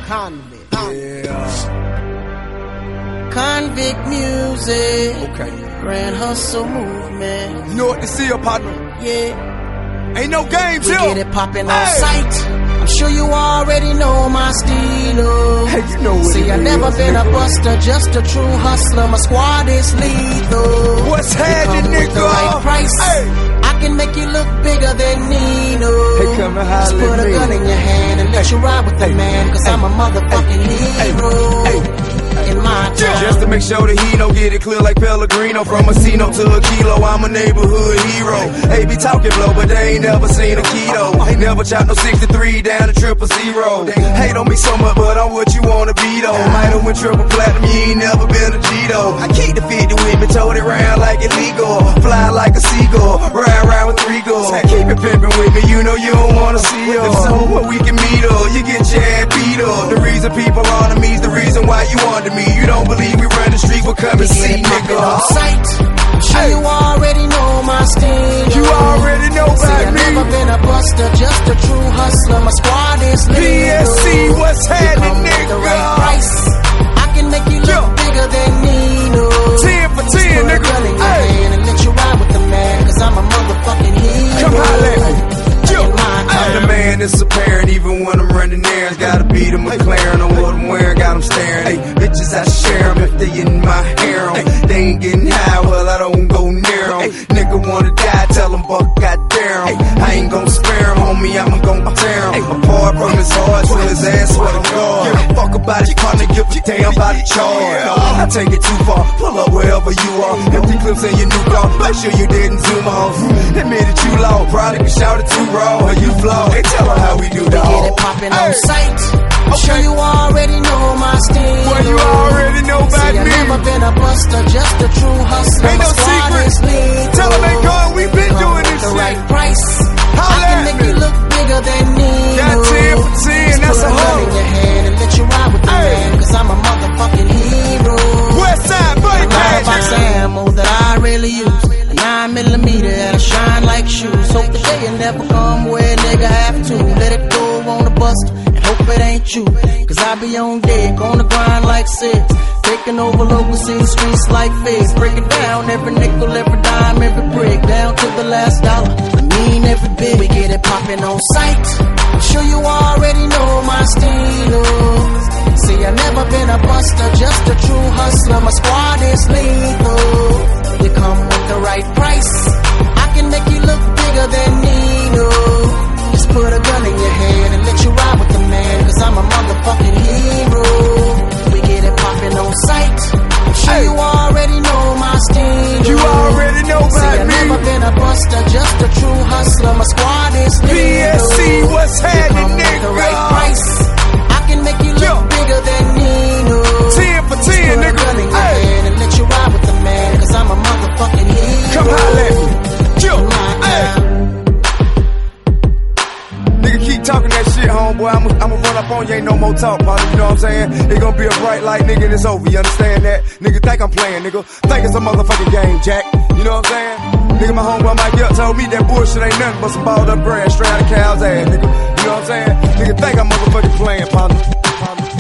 Convict. Yeah. Convict music. Okay. Grand hustle movement. You know what this is, partner? Yeah. Ain't no games We here. get it poppin' on sight. I'm sure you already know my stilo. Hey, you know what See, it I is, never been a buster, just a true hustler. My squad is lethal. What's They happening, come with the nigga? right price. Hey. I can make you look bigger than Nino. Hey, come and holler Just put at a me. gun in your hand and let you ride with the man. Cause I'm a motherfucking hero. In my time. Just to make sure that he don't get it clear like Pellegrino. From a Cino to a kilo, I'm a neighborhood hero. They be talking blow, but they ain't never seen a keto. Ain't never chopped no 63 down to 000. They hate on me so much, but I'm what you wanna be though. Might have went triple platinum, you ain't never been a G-though. I keep the 50 with me, told it round like illegal. Fly like a seagull, ride around with 3 goals. Keep it pimpin' with me, you know you don't wanna see us. So what we can meet up, you get your ass beat up. The reason people honor me's the reason why you under me. You don't believe we run the street, well come and see, nigga. On sight. I'm sure you already know my style. You already know See, about I've me. never been a buster, just a true hustler. My squad is lethal. PSC, what's They happening, come with the nigga? right price. I can make you look bigger than Nino. 10 for 10, Just put a nigga. gun in your Hey. hand and let you ride with the man. Cause I'm a motherfucking hero. Come holla at me. In my I'm time. the man that's apparent, even when I'm running errands. Gotta beat a McLaren on what I'm wearing, got them staring. Hey, bitches, I share them if they in my harem. They ain't getting high, well, I don't go near them. Nigga wanna die, tell them, buck, goddamn. I ain't gon' spare him, homie, I'm gon' tear him. Apart from his heart to his ass, what I'm going. Fuck about his partner, give a damn about the charge. I take it too far, pull up wherever you are. Empty clips in your new car, make sure you didn't zoom off. Admit it, you low, probably can shout it too raw. Or you flow, hey, tell her how we do We that. get it poppin' on sight. I'm sure you already know my style. Well, you already know about See, I've me. never been a buster, just a true hustler. Ain't no My squad secret. is lethal. Tell 'em ain't gone, we been Come doing with this the shit. right price. I Holla can at make me. you look bigger than Nino. Got 10 for 10, that's Just a put a gun hoe. in your hand and let you ride with the man. Cause I'm a motherfucking hero. Westside, buddy, A lot of box ammo that I really use. A 9mm that'll shine like shoes. Hope the day will never come where a nigga have to let it go on the bust and hope it ain't you. Cause I be on deck, on the grind like six. Taking over local scene streets like figs. Break it down, every nickel, every dime, every brick. Down to the last dollar, I mean every bit. We get it poppin' on sight. I'm sure you already know my style. See, I've never been a buster, just a true hustler. My squad is lethal. You come with the right price. I can make you look bigger than Nino. Just put a gun in your hand and let you ride with the man. Cause I'm a motherfucking hero. We get it poppin' on sight. I'm sure you already know my style. You already know See, about I've never me. been a buster, just a true hustler. My squad is lethal. PSC, what's Come happening, with the right nigga? price. I can make you look bigger than Nino. 10 for 10, Put a nigga. gun in your Hey. hand and let you ride with the man. Cause I'm a motherfucking hero. Come holla at me. Yo, In my hey. time. Nigga, keep talking that shit, homeboy. I'ma run up on you, ain't no more talk, partner. You know what I'm saying? It gonna be a bright light, nigga, and it's over. You understand that? Nigga, think I'm playing, nigga. Think it's a motherfucking game, Jack. You know what I'm saying? Nigga, my homeboy Mike Yup told me that bullshit ain't nothing but some balled up grass straight out of cow's ass, nigga. You know what I'm saying? Nigga, think I'm motherfucking playing, partner.